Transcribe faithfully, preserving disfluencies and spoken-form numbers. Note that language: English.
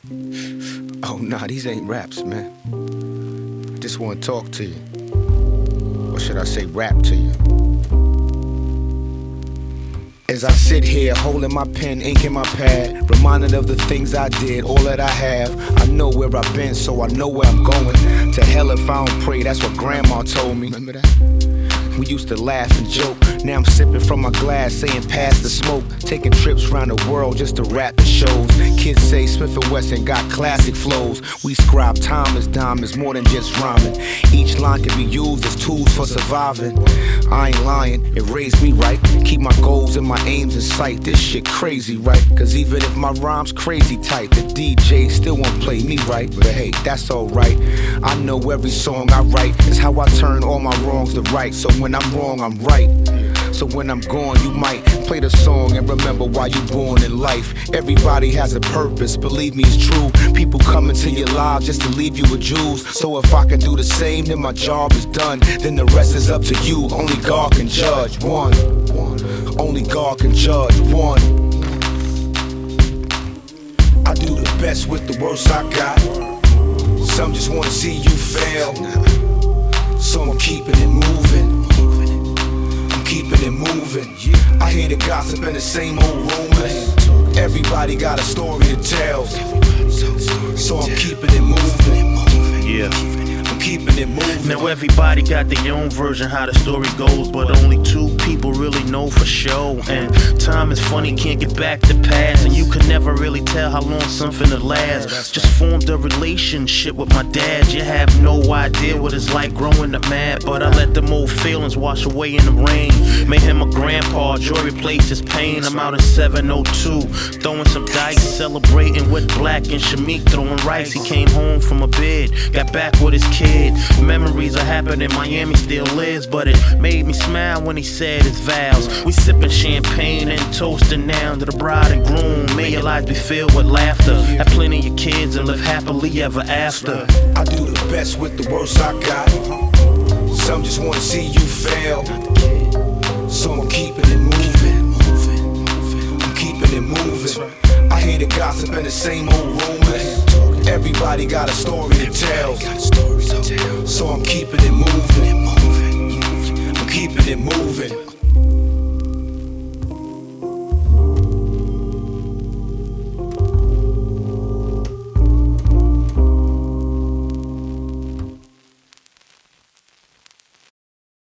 Oh, nah, these ain't raps, man. I just wanna talk to you. Or should I say rap to you? As I sit here holding my pen, ink in my pad, reminded of the things I did, all that I have. I know where I've been, so I know where I'm going. To hell if I don't pray, that's what grandma told me. Remember that? We used to laugh and joke. Now I'm sipping from my glass, saying pass the smoke. Taking trips around the world just to rap the shows. Kids say Smith and Wesson got classic flows. We scribe time as diamonds, more than just rhyming. Each line can be used as tools for surviving. I ain't lying, it raised me right. Keep my goals and my aims in sight. This shit crazy, right? Cause even if my rhyme's crazy tight, the D J still won't play me right. But hey, that's alright. I know every song I write is how I turn all my wrongs to right. So when I'm wrong, I'm right. So when I'm gone, you might play the song and remember why you born in life. Everybody has a purpose, believe me, it's true. People come into your lives just to leave you with jewels. So if I can do the same, then my job is done. Then the rest is up to you, only God can judge. One, only God can judge. One, I do the best with the worst I got. Some just wanna see you fail, so I'm keeping it moving. Keeping it moving. I hear the gossip and the same old rumors. Everybody got a story to tell, so I'm keeping it moving. Yeah. I'm keeping it moving. Now everybody got their own version how the story goes, but only two people really know for sure. And time is funny, can't get back the past, and you can never really tell how long something will last. Just formed a relationship with my dad. You have no idea what it's like growing up mad, but I let them old feelings wash away in the rain. Made him a grandpa, joy replaced his pain. I'm out in seven oh two, throwing some dice, celebrating with Black and Shamik throwing rice. He came home from a bid, got back with his kid. Memories of happening in Miami still is, but it made me smile when he said his vows. We sipping champagne and toasting now to the bride and groom. May your lives be filled with laughter. Have plenty of kids and live happily ever after. I do the best with the worst I got. Some just wanna see you fail, so I'm keeping it moving. I'm keeping it moving. I hear the gossip and the same old rumors. Everybody got a story to tell, so I'm keeping it moving. I'm keeping it moving.